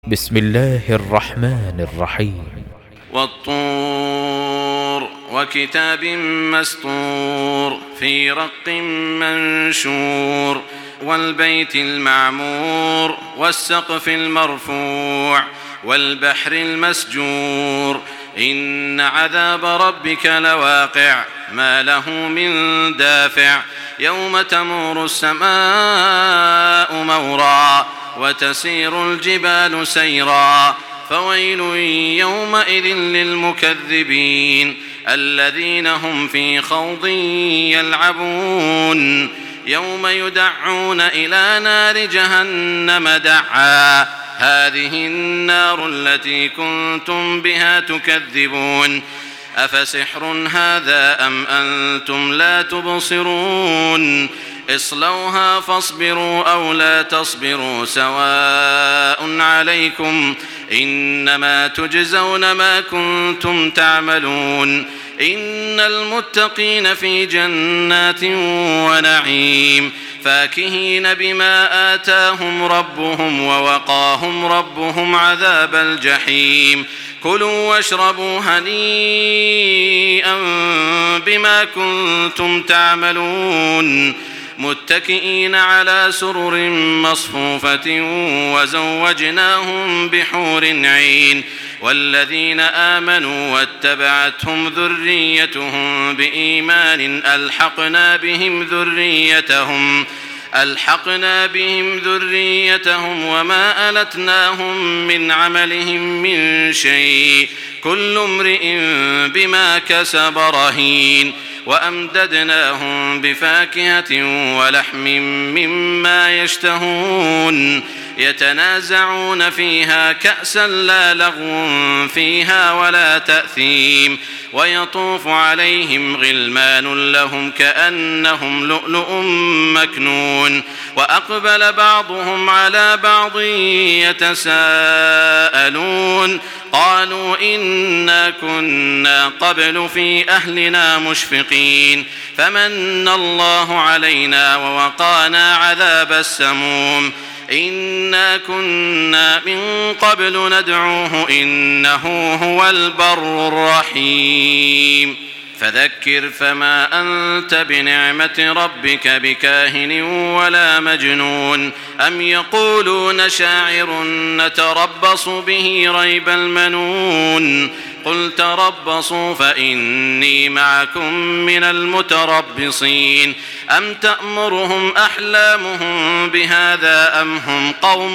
بسم الله الرحمن الرحيم. والطور وكتاب مسطور في رق منشور والبيت المعمور والسقف المرفوع والبحر المسجور إن عذاب ربك لواقع ما له من دافع يوم تمور السماء مورا وتسير الجبال سيرا فويل يومئذ للمكذبين الذين هم في خوض يلعبون يوم يدعون إلى نار جهنم دعا هذه النار التي كنتم بها تكذبون أفسحر هذا أم أنتم لا تبصرون اصلوها فاصبروا أو لا تصبروا سواء عليكم إنما تجزون ما كنتم تعملون إن المتقين في جنات ونعيم فاكهين بما آتاهم ربهم ووقاهم ربهم عذاب الجحيم كلوا واشربوا هنيئا بما كنتم تعملون متكئين على سرر مصفوفة وزوجناهم بحور عين والذين آمنوا واتبعتهم ذريتهم بإيمان ألحقنا بهم ذريتهم وما ألتناهم من عملهم من شيء كل امرئ بما كسب رهين وأمددناهم بفاكهة ولحم مما يشتهون يتنازعون فيها كأسا لا لغو فيها ولا تأثيم ويطوف عليهم غلمان لهم كأنهم لؤلؤ مكنون وأقبل بعضهم على بعض يتساءلون قالوا إنا كنا قبل في أهلنا مشفقين فمن الله علينا ووقانا عذاب السموم إنا كنا من قبل ندعوه إنه هو البر الرحيم فذكر فما أنت بنعمة ربك بكاهن ولا مجنون أم يقولون شاعر نتربص به ريب المنون قل تربصوا فإني معكم من المتربصين أم تأمرهم أحلامهم بهذا أم هم قوم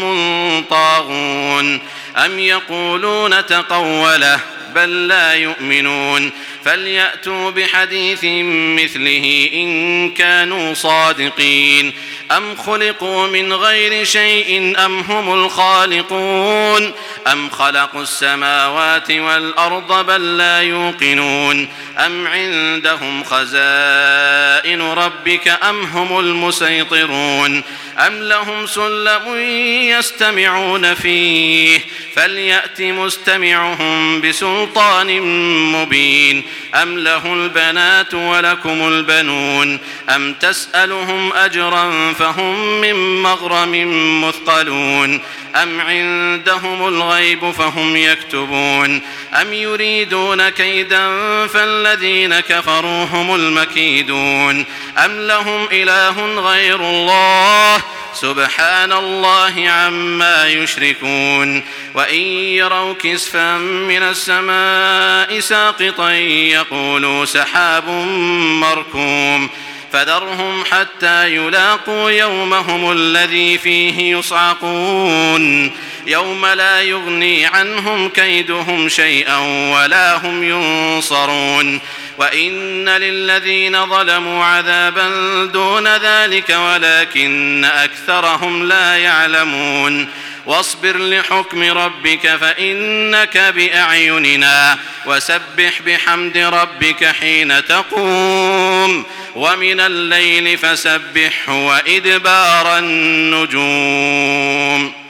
طاغون أم يقولون تقوله بل لا يؤمنون فليأتوا بحديث مثله إن كانوا صادقين أم خلقوا من غير شيء أم هم الخالقون أم خلقوا السماوات والأرض بل لا يوقنون أم عندهم خزائن ربك أم هم المسيطرون أم لهم سلم يستمعون فيه فليأت مستمعهم بسلطان مبين أم له البنات ولكم البنون أم تسألهم أجرا فهم من مغرم مثقلون أم عندهم الغيب فهم يكتبون أم يريدون كيدا فالذين كفروا هم المكيدون أم لهم إله غير الله سبحان الله عما يشركون وإن يروا كسفا من السماء ساقطا يقولوا سحاب مركوم فذرهم حتى يلاقوا يومهم الذي فيه يصعقون يوم لا يغني عنهم كيدهم شيئا ولا هم ينصرون وإن للذين ظلموا عذابا دون ذلك ولكن أكثرهم لا يعلمون واصبر لحكم ربك فإنك بأعيننا وسبح بحمد ربك حين تقوم ومن الليل فسبحه وإدبار النجوم